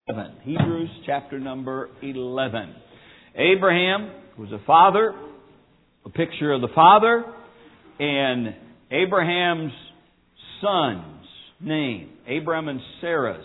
Hebrews chapter number 11. Abraham was a father, a picture of the father, and Abraham's son's name, Abraham and Sarah's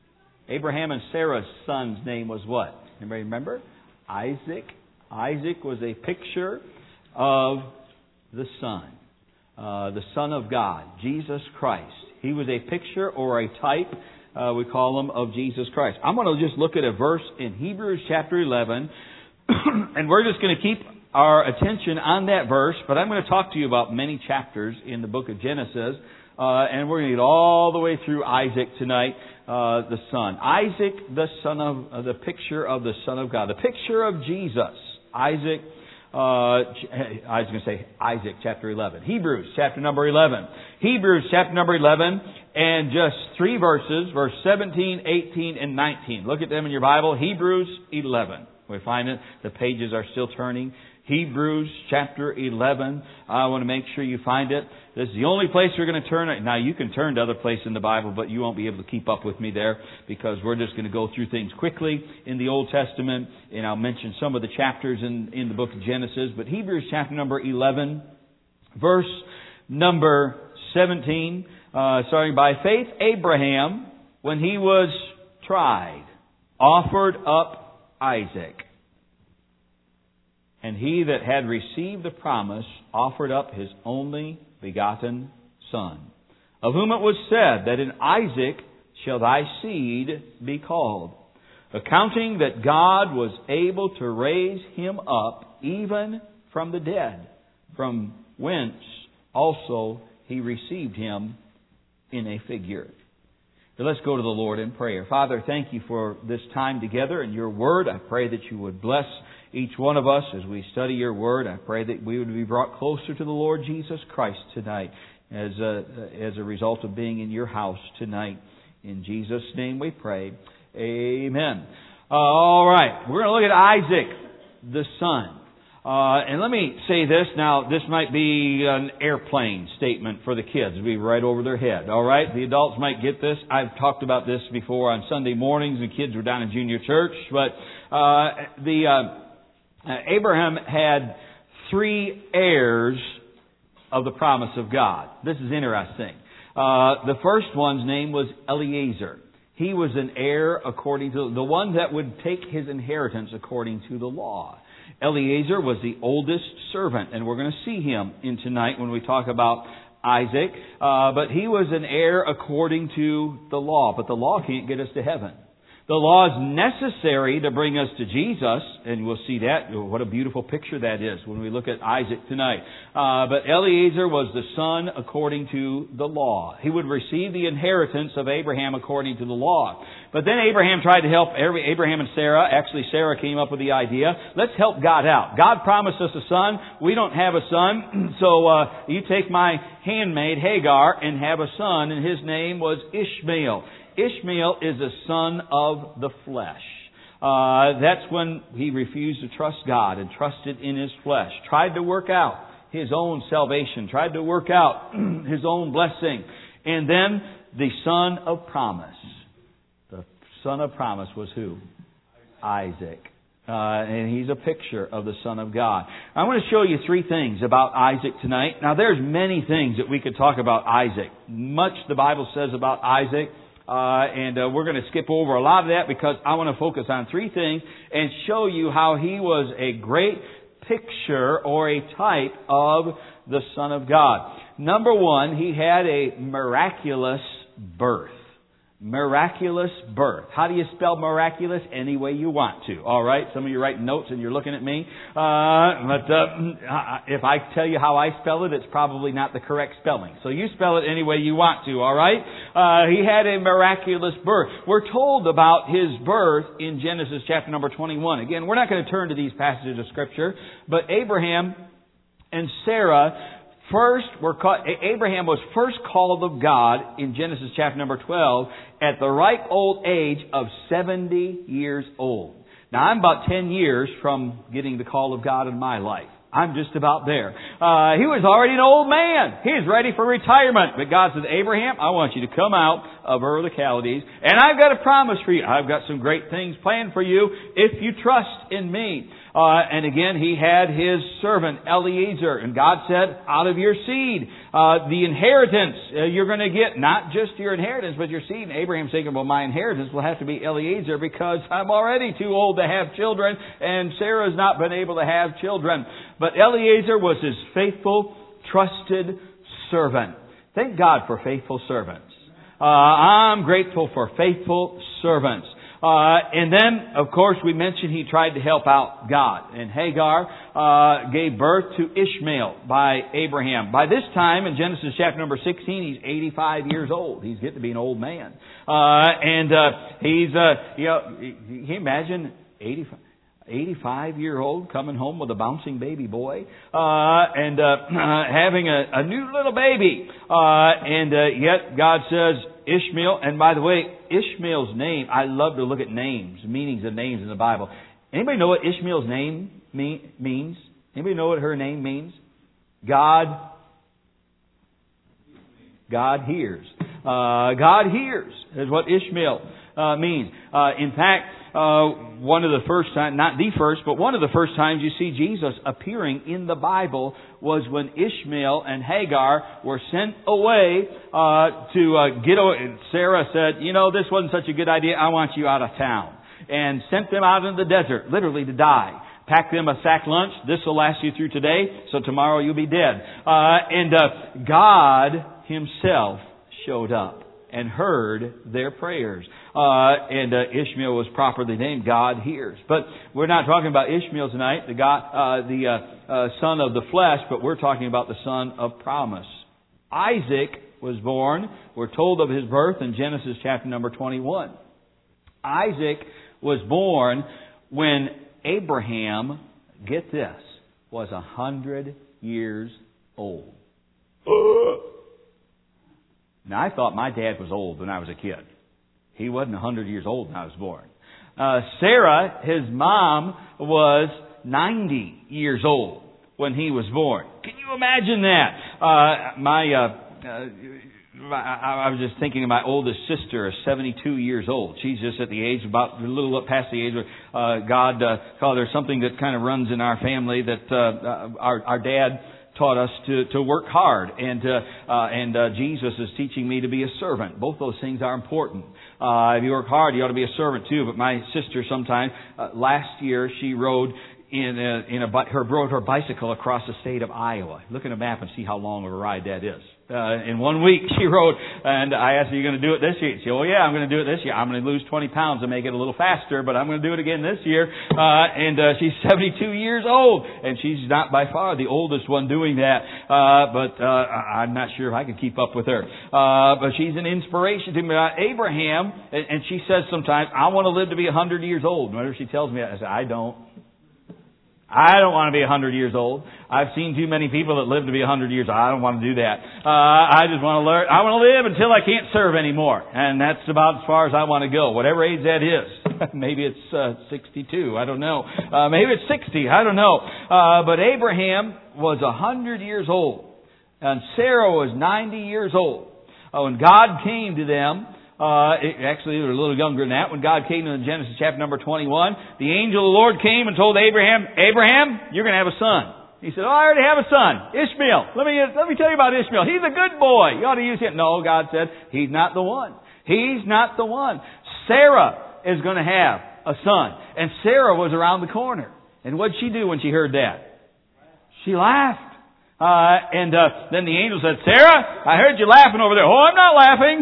son's name was what? Anybody remember? Isaac. Isaac was a picture of the Son of God, Jesus Christ. He was a picture or a type, we call him, of Jesus Christ. I'm going to just look at a verse in Hebrews chapter 11, and we're just going to keep our attention on that verse, but I'm going to talk to you about many chapters in the book of Genesis, and we're going to get all the way through Isaac tonight, the son. Isaac, the son of, the picture of the Son of God, the picture of Jesus. Isaac, I was going to say Isaac chapter 11. Hebrews chapter number 11. Hebrews chapter number 11 and just three verses, verse 17, 18, and 19. Look at them in your Bible. Hebrews 11. We find it. The pages are still turning. Hebrews chapter 11. I want to make sure you find it. This is the only place we're going to turn. Now, you can turn to other places in the Bible, but you won't be able to keep up with me there because we're just going to go through things quickly in the Old Testament, and I'll mention some of the chapters in the book of Genesis. But Hebrews chapter number 11, verse number 17, starting by faith, Abraham, when he was tried, offered up Isaac. And he that had received the promise offered up his only begotten Son, of whom it was said that in Isaac shall thy seed be called, accounting that God was able to raise him up even from the dead, from whence also he received him in a figure. So let's go to the Lord in prayer. Father, thank you for this time together and your word. I pray that you would bless each one of us as we study your word. I pray that we would be brought closer to the Lord Jesus Christ tonight as a result of being in your house tonight. In Jesus' name we pray. Amen. All right. We're going to look at Isaac, the son. And let me say this. Now, this might be an airplane statement for the kids. It'll be right over their head. All right? The adults might get this. I've talked about this before on Sunday mornings. The kids were down in junior church. But Abraham had three heirs of the promise of God. This is interesting. The first one's name was Eliezer. He was an heir according to the one that would take his inheritance according to the law. Eliezer was the oldest servant, and we're going to see him in tonight when we talk about Isaac. But he was an heir according to the law. But the law can't get us to heaven. The law is necessary to bring us to Jesus, and we'll see that. What a beautiful picture that is when we look at Isaac tonight. But Eliezer was the son according to the law. He would receive the inheritance of Abraham according to the law. But then Abraham tried to help Abraham and Sarah. Actually, Sarah came up with the idea, let's help God out. God promised us a son. We don't have a son. So you take my handmaid Hagar and have a son, and his name was Ishmael. Ishmael is a son of the flesh. That's when he refused to trust God and trusted in his flesh. Tried to work out his own salvation. Tried to work out his own blessing. And then the son of promise. The son of promise was who? Isaac. And he's a picture of the Son of God. I want to show you three things about Isaac tonight. Now, there's many things that we could talk about Isaac. Much the Bible says about Isaac. And we're going to skip over a lot of that because I want to focus on three things and show you how he was a great picture or a type of the Son of God. Number one, he had a miraculous birth. Miraculous birth. How do you spell miraculous? Any way you want to. All right? Some of you writing notes and you're looking at me. But if I tell you how I spell it, it's probably not the correct spelling. So you spell it any way you want to. All right? He had a miraculous birth. We're told about his birth in Genesis chapter number 21. Again, we're not going to turn to these passages of Scripture, but Abraham and Sarah Abraham was first called of God in Genesis chapter number 12 at the ripe old age of 70 years old. Now, I'm about 10 years from getting the call of God in my life. I'm just about there. He was already an old man. He was ready for retirement. But God said, Abraham, I want you to come out of Ur of the Chaldees, and I've got a promise for you. I've got some great things planned for you if you trust in me. And again, he had his servant Eliezer, and God said, out of your seed, the inheritance you're going to get, not just your inheritance, but your seed. And Abraham's thinking, well, my inheritance will have to be Eliezer because I'm already too old to have children, and Sarah's not been able to have children. But Eliezer was his faithful, trusted servant. Thank God for faithful servants. I'm grateful for faithful servants. And then, of course, we mentioned he tried to help out God. And Hagar gave birth to Ishmael by Abraham. By this time, in Genesis chapter number 16, he's 85 years old. He's getting to be an old man. He's, can you imagine 85-year-old coming home with a bouncing baby boy and having a new little baby. Yet God says, Ishmael, and by the way, Ishmael's name, I love to look at names, meanings of names in the Bible. Anybody know what Ishmael's name means? Anybody know what her name means? God hears. God hears is what Ishmael means. In fact, one of the first times, not the first, but one of the first times you see Jesus appearing in the Bible was when Ishmael and Hagar were sent away to get away. And Sarah said, this wasn't such a good idea. I want you out of town. And sent them out into the desert, literally to die. Pack them a sack lunch. This will last you through today, so tomorrow you'll be dead. God Himself showed up and heard their prayers. Ishmael was properly named God Hears. But we're not talking about Ishmael tonight, the son of the flesh, but we're talking about the son of promise. Isaac was born. We're told of his birth in Genesis chapter number 21. Isaac was born when Abraham, get this, was 100 years old. Now, I thought my dad was old when I was a kid. He wasn't 100 years old when I was born. Sarah, his mom, was 90 years old when he was born. Can you imagine that? I was just thinking of my oldest sister, is 72 years old. She's just at the age, about a little past the age where God called her something that kind of runs in our family that our dad taught us to work hard, and Jesus is teaching me to be a servant. Both those things are important. If you work hard, you ought to be a servant too. But my sister, sometime last year, she rode rode her bicycle across the state of Iowa. Look at a map and see how long of a ride that is. In 1 week she rode, and I asked her, "Are you going to do it this year?" She said, "Oh yeah, I'm going to do it this year. I'm going to lose 20 pounds and make it a little faster, but I'm going to do it again this year." She's 72 years old, and she's not by far the oldest one doing that. But I'm not sure if I can keep up with her. But she's an inspiration to me. Abraham, and she says sometimes, "I want to live to be 100 years old." Whenever she tells me that, I say, I don't want to be 100 years old. I've seen too many people that live to be 100 years old. I don't want to do that. I just want to learn. I want to live until I can't serve anymore. And that's about as far as I want to go. Whatever age that is. Maybe it's 62. I don't know. Maybe it's 60. I don't know. But Abraham was 100 years old. And Sarah was 90 years old. When God came to them, actually, they were a little younger than that. When God came to them in Genesis chapter number 21, the angel of the Lord came and told Abraham, "Abraham, you're going to have a son." He said, "Oh, I already have a son, Ishmael. Let me tell you about Ishmael. He's a good boy. You ought to use him." No, God said, he's not the one. He's not the one. Sarah is going to have a son. And Sarah was around the corner. And what did she do when she heard that? She laughed. Then the angel said, "Sarah, I heard you laughing over there." "Oh, I'm not laughing."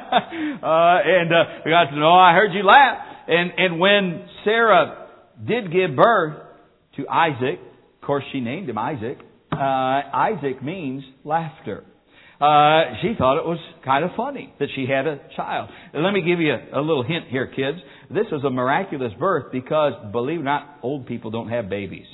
God said, "No, I heard you laugh." And when Sarah did give birth to Isaac, of course she named him Isaac. Isaac means laughter. She thought it was kind of funny that she had a child. And let me give you a little hint here, kids. This is a miraculous birth because, believe it or not, old people don't have babies.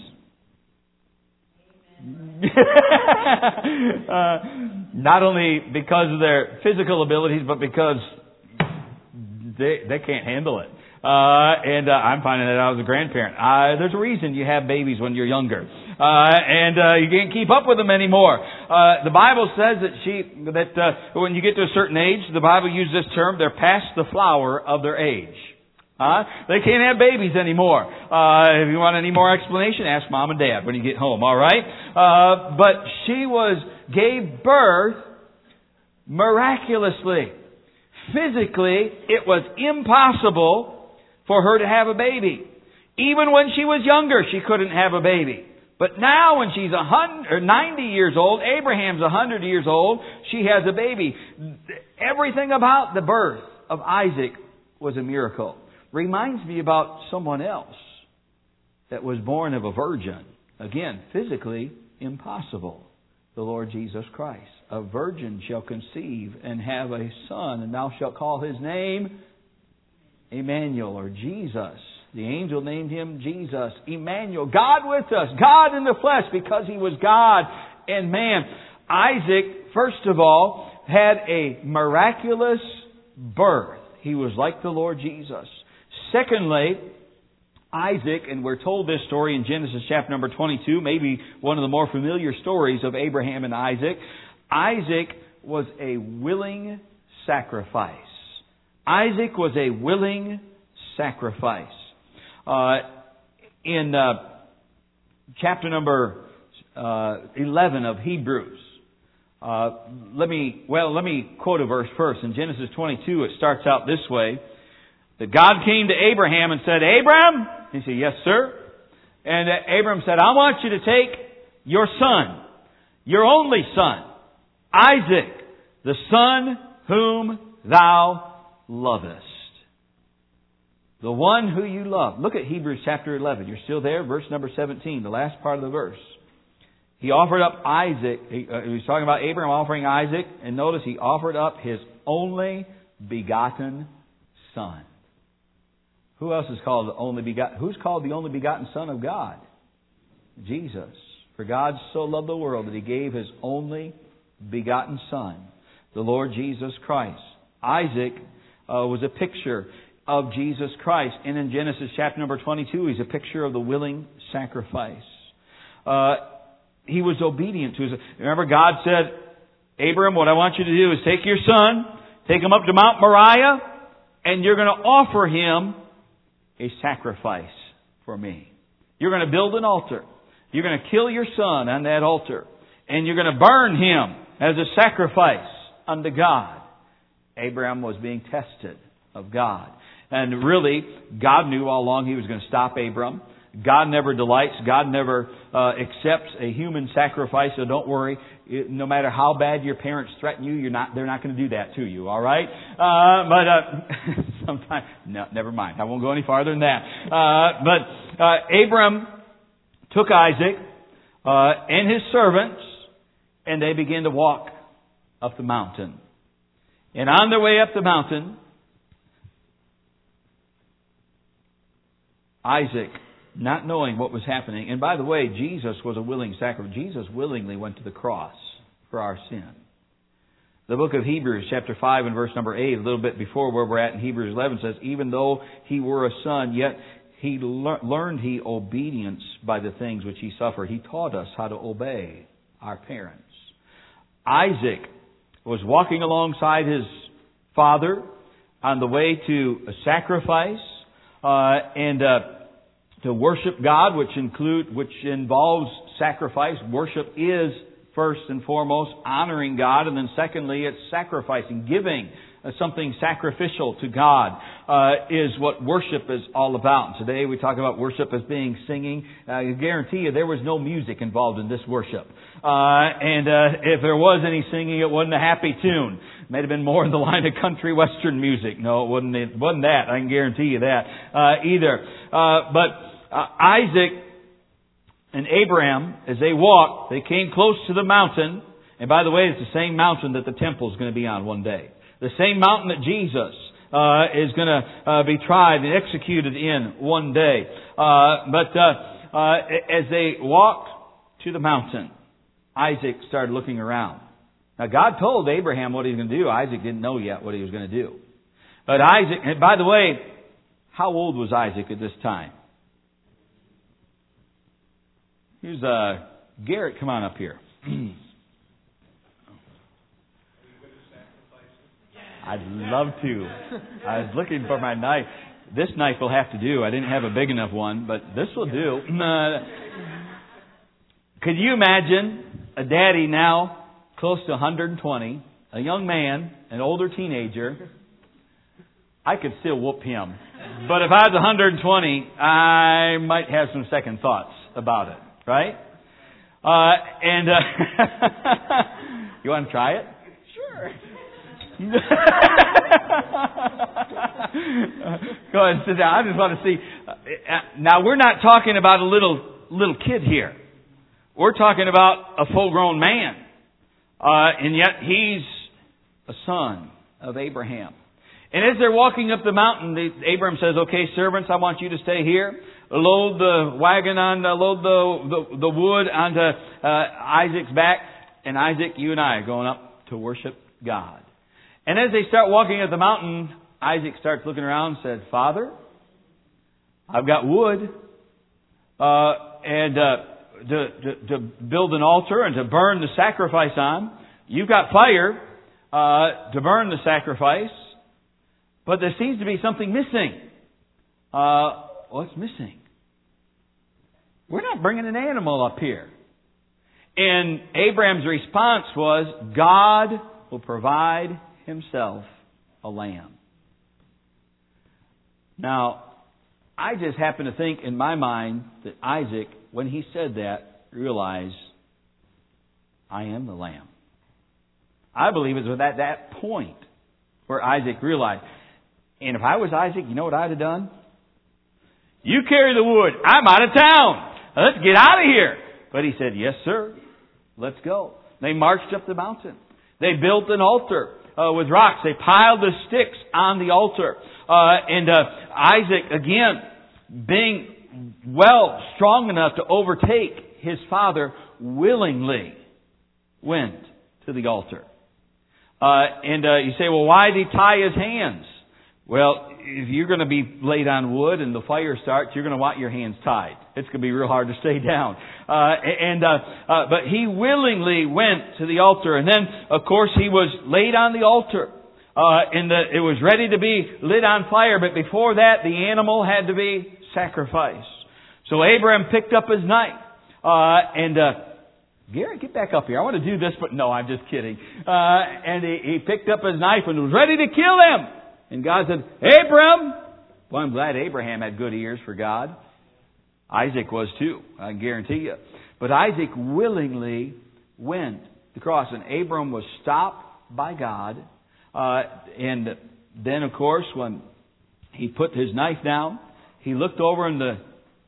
Not only because of their physical abilities, but because they can't handle it. And I'm finding that out as a grandparent. There's a reason you have babies when you're younger. And you can't keep up with them anymore. The Bible says that when you get to a certain age, the Bible uses this term, they're past the flower of their age. They can't have babies anymore. If you want any more explanation, ask Mom and Dad when you get home, alright? But she gave birth miraculously. Physically, it was impossible for her to have a baby. Even when she was younger, she couldn't have a baby. But now when she's 90 years old, Abraham's 100 years old, she has a baby. Everything about the birth of Isaac was a miracle. Reminds me about someone else that was born of a virgin. Again, physically impossible. The Lord Jesus Christ. A virgin shall conceive and have a son, and thou shalt call his name Emmanuel, or Jesus. The angel named him Jesus. Emmanuel, God with us, God in the flesh, because he was God and man. Isaac, first of all, had a miraculous birth. He was like the Lord Jesus. Secondly, Isaac, and we're told this story in Genesis chapter number 22, maybe one of the more familiar stories of Abraham and Isaac. Isaac was a willing sacrifice. Isaac was a willing sacrifice. In chapter number 11 of Hebrews, let me quote a verse first. In Genesis 22, it starts out this way. That God came to Abraham and said, Abraham? He said, yes, sir. And Abraham said, I want you to take your son, your only son, Isaac, the son whom thou lovest. The one who you love. Look at Hebrews chapter 11. You're still there? Verse number 17, the last part of the verse. He offered up Isaac. He was talking about Abraham offering Isaac. And notice he offered up his only begotten son. Who else is called the only begotten? Who's called the only begotten Son of God? Jesus. For God so loved the world that He gave His only begotten Son, the Lord Jesus Christ. Isaac was a picture of Jesus Christ. And in Genesis chapter number 22, he's a picture of the willing sacrifice. He was obedient to His... Remember, God said, Abram, what I want you to do is take your son, take him up to Mount Moriah, and you're going to offer him a sacrifice for me. You're going to build an altar. You're going to kill your son on that altar. And you're going to burn him as a sacrifice unto God. Abraham was being tested of God. And really, God knew all along He was going to stop Abram. God never delights. God never accepts a human sacrifice. So don't worry. No matter how bad your parents threaten you, they're not going to do that to you. All right? But sometimes, no, never mind. I won't go any farther than that. But Abram took Isaac and his servants, and they began to walk up the mountain. And on their way up the mountain, Isaac, not knowing what was happening. And by the way, Jesus was a willing sacrifice. Jesus willingly went to the cross for our sin. The book of Hebrews, chapter 5 and verse number 8, a little bit before where we're at in Hebrews 11, says, even though He were a son, yet He learned He obedience by the things which He suffered. He taught us how to obey our parents. Isaac was walking alongside his father on the way to a sacrifice and to worship God, which involves sacrifice. Worship is first and foremost honoring God, and then secondly, it's sacrificing, giving something sacrificial to God is what worship is all about. Today we talk about worship as being singing. I guarantee you there was no music involved in this worship. And if there was any singing, it wasn't a happy tune. It may have been more in the line of country western music. No, it wasn't that. I can guarantee you that either. But Isaac and Abraham, as they walked, they came close to the mountain. And by the way, it's the same mountain that the temple is going to be on one day. The same mountain that Jesus is going to be tried and executed in one day. But as they walked to the mountain, Isaac started looking around. Now, God told Abraham what He was going to do. Isaac didn't know yet what he was going to do. But Isaac, and by the way, How old was Isaac at this time? Here's Garrett, come on up here. I'd love to. I was looking for my knife. This knife will have to do. I didn't have a big enough one, but this will do. Could you imagine a daddy now close to 120, a young man, an older teenager? I could still whoop him. But if I was 120, I might have some second thoughts about it, right? You want to try it? Sure. Go ahead and sit down. I just want to see. Now, we're not talking about a little kid here. We're talking about a full-grown man. And yet, he's a son of Abraham. And as they're walking up the mountain, Abraham says, "Okay, servants, I want you to stay here. Load the wagon on, load the wood onto Isaac's back. And Isaac, you and I are going up to worship God." And as they start walking up the mountain, Isaac starts looking around and said, "Father, I've got wood, and to build an altar and to burn the sacrifice on. You've got fire to burn the sacrifice, but there seems to be something missing." What's missing? We're not bringing an animal up here. And Abraham's response was, "God will provide Himself a lamb." Now, I just happen to think in my mind that Isaac, when he said that, realized, I am the lamb. I believe it was at that point where Isaac realized. And if I was Isaac, you know what I'd have done? "You carry the wood. I'm out of town. Let's get out of here." But he said, "Yes, sir. Let's go." They marched up the mountain. They built an altar with rocks. They piled the sticks on the altar. And Isaac, again, being strong enough to overtake his father, willingly went to the altar. And you say, "Well, why did he tie his hands?" Well, if you're going to be laid on wood and the fire starts, you're going to want your hands tied. It's going to be real hard to stay down. But he willingly went to the altar. And then, of course, he was laid on the altar. It was ready to be lit on fire. But before that, the animal had to be sacrificed. So Abraham picked up his knife. Gary, get back up here. I want to do this, but no, I'm just kidding. And he picked up his knife and was ready to kill him. And God said, "Abram!" Well, I'm glad Abraham had good ears for God. Isaac was too, I guarantee you. But Isaac willingly went to the cross. And Abram was stopped by God. And then, of course, when he put his knife down, he looked over in the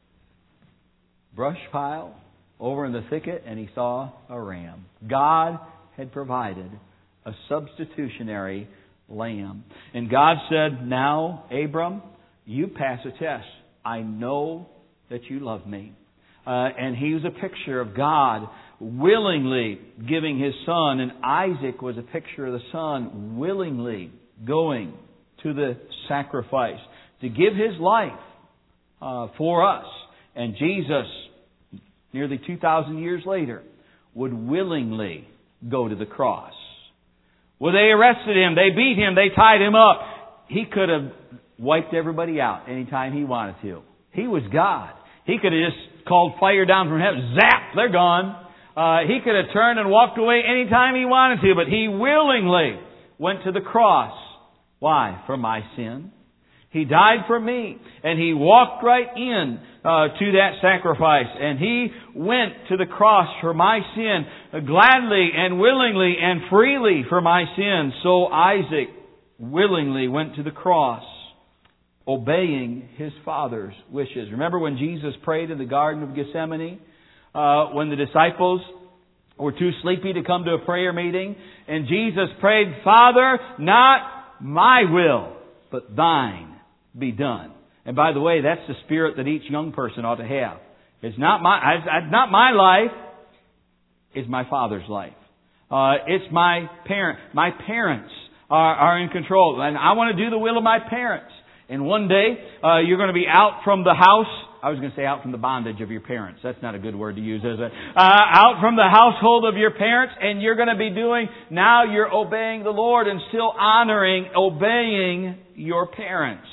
brush pile, over in the thicket, and he saw a ram. God had provided a substitutionary lamb. And God said, "Now, Abram, you pass a test. I know that you love me." And he was a picture of God willingly giving His son. And Isaac was a picture of the son willingly going to the sacrifice to give his life for us. And Jesus, nearly 2,000 years later, would willingly go to the cross. Well, they arrested him, they beat him, they tied him up. He could have wiped everybody out anytime he wanted to. He was God. He could have just called fire down from heaven. Zap! They're gone. He could have turned and walked away anytime he wanted to, but He willingly went to the cross. Why? For my sin. He died for me, and He walked right in to that sacrifice, and He went to the cross for my sin, gladly and willingly and freely for my sin. So Isaac willingly went to the cross, obeying his father's wishes. Remember when Jesus prayed in the Garden of Gethsemane, when the disciples were too sleepy to come to a prayer meeting, and Jesus prayed, "Father, not my will, but Thine be done." And by the way, that's the spirit that each young person ought to have. It's not my life. It's my Father's life. It's my parent. My parents are in control, and I want to do the will of my parents. And one day, you're going to be out from the house. I was going to say out from the bondage of your parents. That's not a good word to use, is it? Out from the household of your parents, and you're going to be now you're obeying the Lord and still obeying your parents.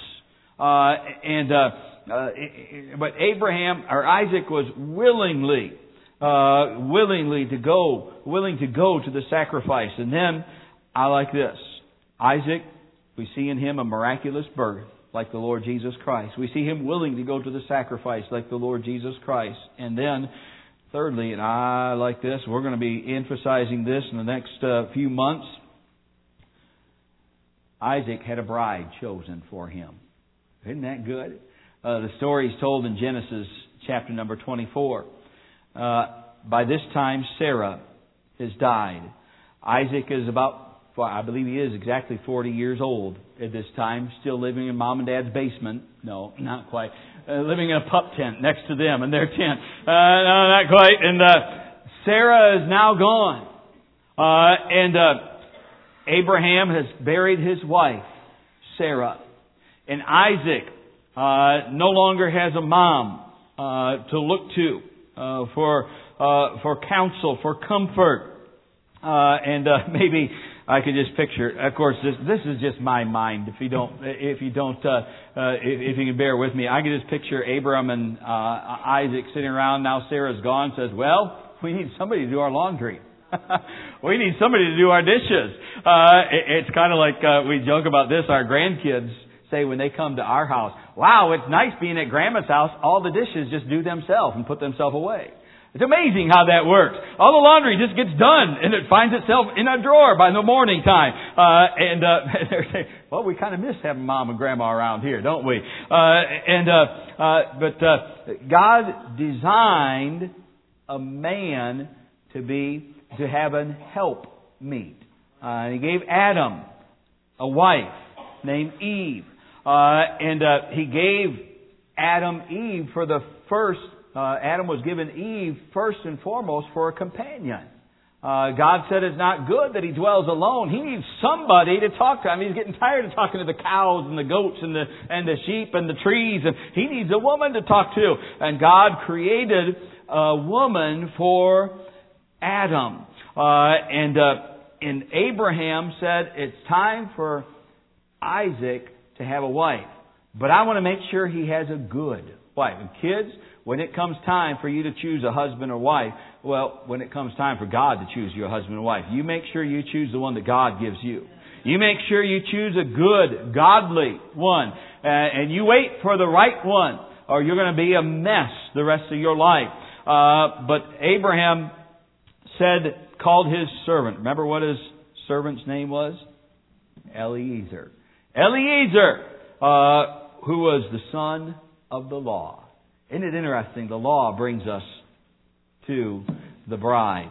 But Isaac was willing to go to the sacrifice. And then, I like this. Isaac, we see in him a miraculous birth, like the Lord Jesus Christ. We see him willing to go to the sacrifice, like the Lord Jesus Christ. And then, thirdly, and I like this, we're going to be emphasizing this in the next few months. Isaac had a bride chosen for him. Isn't that good? The story is told in Genesis chapter number 24. By this time, Sarah has died. Isaac is I believe he is exactly 40 years old at this time, still living in Mom and Dad's basement. No, not quite. Living in a pup tent next to them in their tent. No, not quite. And Sarah is now gone. And Abraham has buried his wife, Sarah. And Isaac no longer has a mom to look to for counsel, for comfort. Maybe I could just picture. Of course, this is just my mind. If you can bear with me, I can just picture Abraham and Isaac sitting around. Now Sarah's gone. Says, "Well, we need somebody to do our laundry. We need somebody to do our dishes." It's kind of like we joke about this. Our grandkids say when they come to our house, "Wow, it's nice being at Grandma's house. All the dishes just do themselves and put themselves away." It's amazing how that works. All the laundry just gets done, and it finds itself in a drawer by the morning time. They're saying, "Well, we kind of miss having Mom and Grandma around here, don't we?" But God designed a man to have an helpmeet. He gave Adam a wife named Eve, He gave Adam Eve for the first. Adam was given Eve first and foremost for a companion. God said it's not good that he dwells alone. He needs somebody to talk to. I mean, he's getting tired of talking to the cows and the goats and the sheep and the trees, and he needs a woman to talk to. And God created a woman for Adam. And Abraham said, "It's time for Isaac to have a wife, but I want to make sure he has a good wife." And kids, when it comes time for you to choose a husband or wife, when it comes time for God to choose your husband or wife, you make sure you choose the one that God gives you. You make sure you choose a good, godly one. And you wait for the right one, or you're going to be a mess the rest of your life. But Abraham called his servant. Remember what his servant's name was? Eliezer. Eliezer, who was the son of the law. Isn't it interesting? The law brings us to the bride.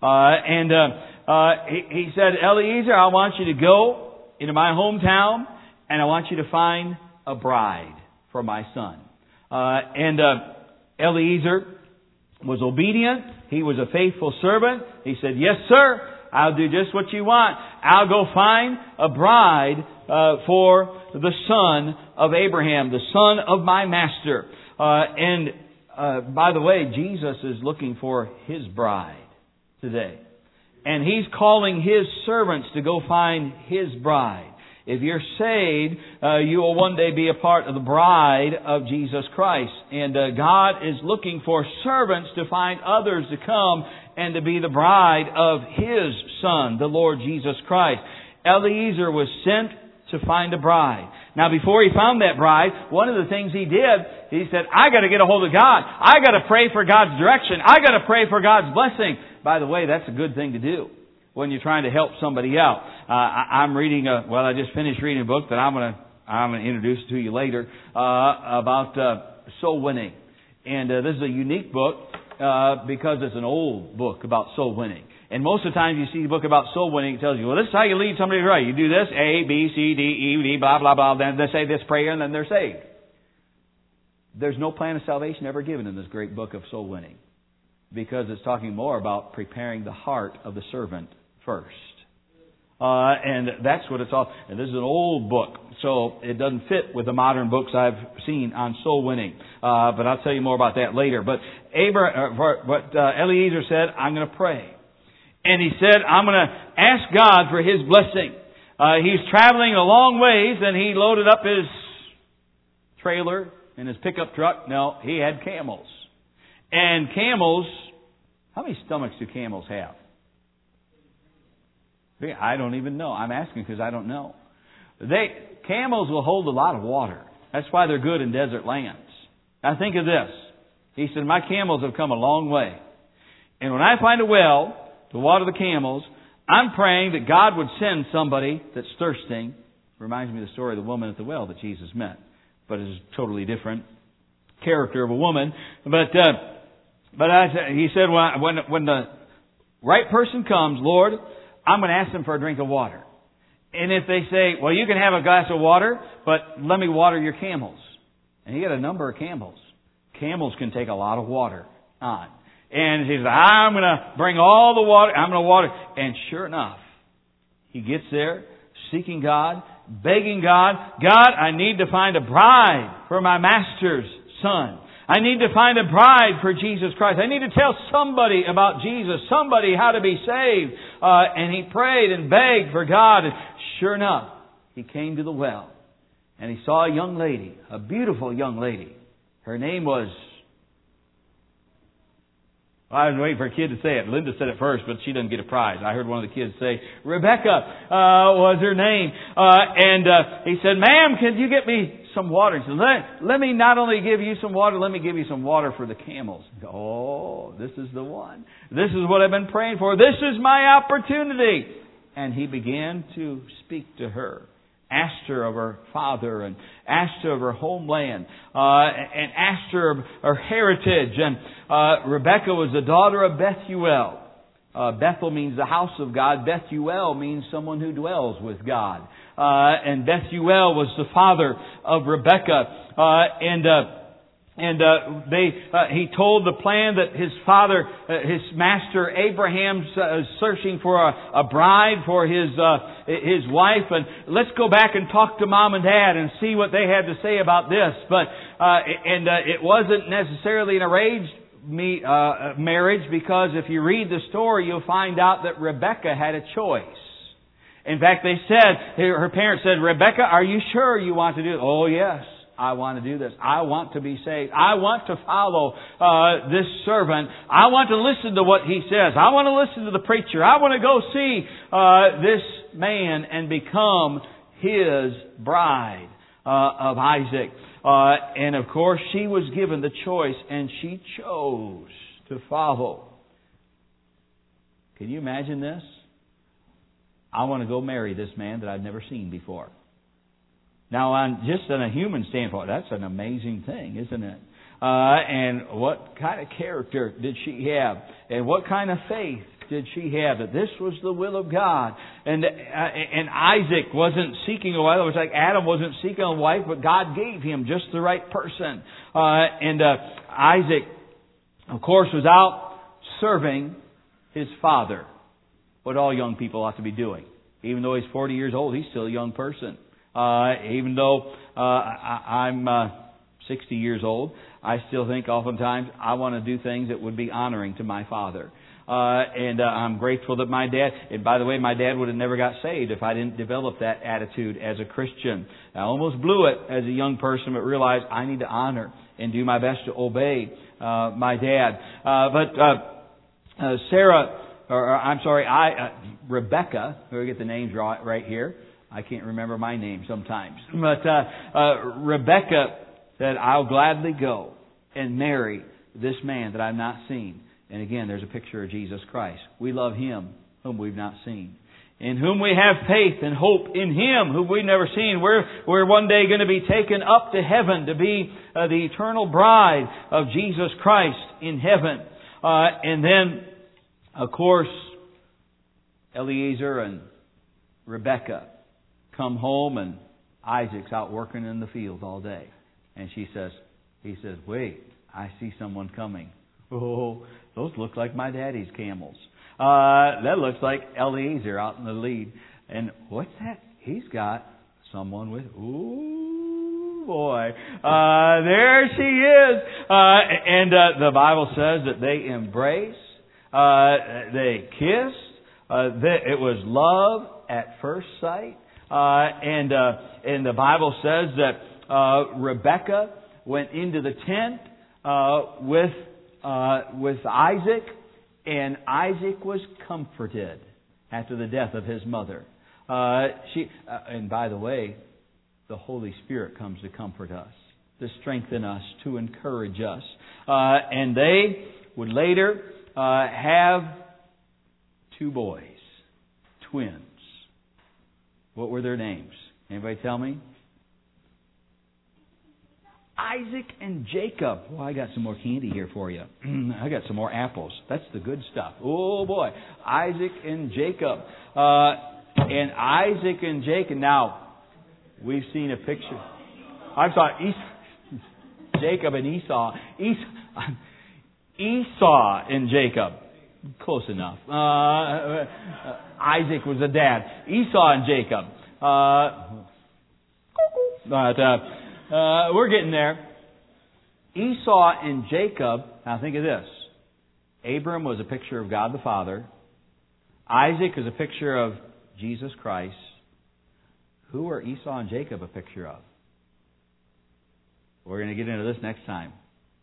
He said, "Eliezer, I want you to go into my hometown, and I want you to find a bride for my son." Eliezer was obedient. He was a faithful servant. He said, "Yes, sir, I'll do just what you want. I'll go find a bride for the son of Abraham, the son of my master." By the way, Jesus is looking for His bride today. And He's calling His servants to go find His bride. If you're saved, you will one day be a part of the bride of Jesus Christ. And God is looking for servants to find others to come and to be the bride of His Son, the Lord Jesus Christ. Eliezer was sent to find a bride. Now, before he found that bride, one of the things he did, he said, "I got to get a hold of God. I got to pray for God's direction. I got to pray for God's blessing." By the way, that's a good thing to do when you're trying to help somebody out. I'm reading I just finished reading a book that I'm going to introduce to you later about soul winning. And this is a unique book because it's an old book about soul winning. And most of the time you see a book about soul winning, it tells you, well, this is how you lead somebody to right. You do this, A, B, C, D, E, D, blah, blah, blah. Then they say this prayer and then they're saved. There's no plan of salvation ever given in this great book of soul winning. Because it's talking more about preparing the heart of the servant first. And that's what it's all. And this is an old book, so it doesn't fit with the modern books I've seen on soul winning. But I'll tell you more about that later. But Eliezer said, I'm going to pray. And he said, I'm going to ask God for His blessing. He's traveling a long ways, and he loaded up his trailer and his pickup truck. No, he had camels. And camels, how many stomachs do camels have? I don't even know. I'm asking because I don't know. Camels will hold a lot of water. That's why they're good in desert lands. Now think of this. He said, my camels have come a long way. And when I find a well to water the camels, I'm praying that God would send somebody that's thirsting. Reminds me of the story of the woman at the well that Jesus met. But it's a totally different character of a woman. But he said, when the right person comes, Lord, I'm going to ask them for a drink of water. And if they say, well, you can have a glass of water, but let me water your camels. And he had a number of camels. Camels can take a lot of water on. And he says, I'm going to bring all the water, I'm going to water. And sure enough, he gets there, seeking God, begging God, God, I need to find a bride for my master's son. I need to find a bride for Jesus Christ. I need to tell somebody about Jesus, somebody how to be saved. And he prayed and begged for God. And sure enough, he came to the well. And he saw a young lady, a beautiful young lady. Her name was... I was waiting for a kid to say it. Linda said it first, but she doesn't get a prize. I heard one of the kids say, Rebecca was her name. And he said, ma'am, can you get me some water? He said, let me not only give you some water, let me give you some water for the camels. Oh, this is the one. This is what I've been praying for. This is my opportunity. And he began to speak to her. Asked her of her father and asked her of her homeland and asked her of her heritage. And Rebecca was the daughter of Bethuel. Bethel means the house of God. Bethuel means someone who dwells with God. And Bethuel was the father of Rebecca. He told the plan that his father, his master Abraham's searching for a bride for his wife, and let's go back and talk to mom and dad and see what they had to say about this. But it wasn't necessarily an arranged marriage, because if you read the story, you'll find out that Rebecca had a choice. In fact, her parents said, Rebecca, are you sure you want to do it? Oh, yes. I want to do this. I want to be saved. I want to follow this servant. I want to listen to what he says. I want to listen to the preacher. I want to go see this man and become his bride of Isaac. And of course, she was given the choice, and she chose to follow. Can you imagine this? I want to go marry this man that I've never seen before. Now, on a human standpoint, that's an amazing thing, isn't it? And what kind of character did she have? And what kind of faith did she have that this was the will of God? And Isaac wasn't seeking a wife. It was like Adam wasn't seeking a wife, but God gave him just the right person. Isaac, of course, was out serving his father. What all young people ought to be doing. Even though he's 40 years old, he's still a young person. Even though I'm 60 years old, I still think oftentimes I want to do things that would be honoring to my father. I'm grateful that my dad, and by the way, my dad would have never got saved if I didn't develop that attitude as a Christian. I almost blew it as a young person, but realized I need to honor and do my best to obey my dad. Rebecca, we get the names right here. I can't remember my name sometimes. But Rebecca said, I'll gladly go and marry this man that I've not seen. And again, there's a picture of Jesus Christ. We love Him whom we've not seen. In whom we have faith and hope in Him whom we've never seen. We're one day going to be taken up to heaven to be the eternal bride of Jesus Christ in heaven. And then, of course, Eliezer and Rebecca come home, and Isaac's out working in the field all day. And he says, wait, I see someone coming. Oh, those look like my daddy's camels. That looks like Eliezer out in the lead. And what's that? He's got someone with, ooh, boy. There she is. And the Bible says that they embraced. They kissed. It was love at first sight. And the Bible says that Rebekah went into the tent with Isaac, and Isaac was comforted after the death of his mother. And by the way, the Holy Spirit comes to comfort us, to strengthen us, to encourage us. And they would later have 2 boys, twins. What were their names? Anybody tell me? Isaac and Jacob. Well, I got some more candy here for you. I got some more apples. That's the good stuff. Oh boy. Isaac and Jacob. And Isaac and Jacob. Now, we've seen a picture. I'm sorry. Jacob and Esau. Esau and Jacob. Close enough. Isaac was the dad. Esau and Jacob. We're getting there. Esau and Jacob. Now think of this. Abram was a picture of God the Father. Isaac is a picture of Jesus Christ. Who are Esau and Jacob a picture of? We're going to get into this next time.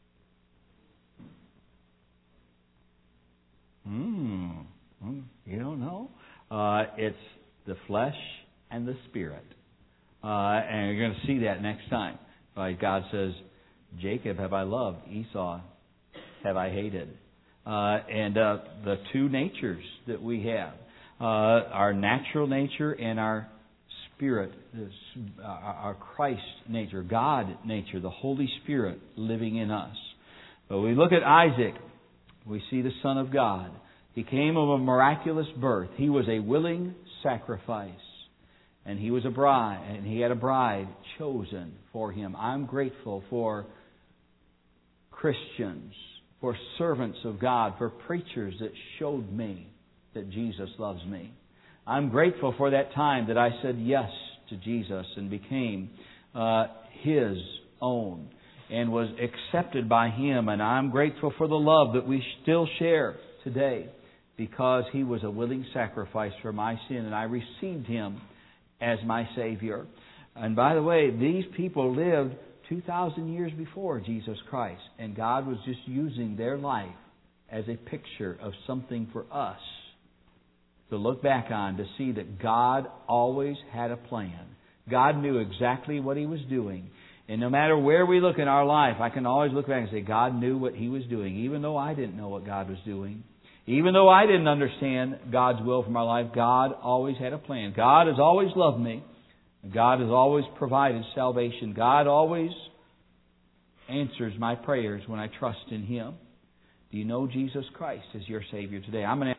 You don't know? It's the flesh and the spirit. And you're going to see that next time. God says, Jacob have I loved, Esau have I hated. And the 2 natures that we have, our natural nature and our spirit, our Christ nature, God nature, the Holy Spirit living in us. But we look at Isaac, we see the Son of God. He came of a miraculous birth. He was a willing sacrifice. And he was a bride, and he had a bride chosen for him. I'm grateful for Christians, for servants of God, for preachers that showed me that Jesus loves me. I'm grateful for that time that I said yes to Jesus and became His own and was accepted by Him. And I'm grateful for the love that we still share today because He was a willing sacrifice for my sin, and I received Him as my Savior. And by the way, these people lived 2,000 years before Jesus Christ, and God was just using their life as a picture of something for us to look back on, to see that God always had a plan. God knew exactly what He was doing. And no matter where we look in our life, I can always look back and say, God knew what He was doing, even though I didn't know what God was doing. Even though I didn't understand God's will for my life, God always had a plan. God has always loved me. God has always provided salvation. God always answers my prayers when I trust in Him. Do you know Jesus Christ as your Savior today? I'm going to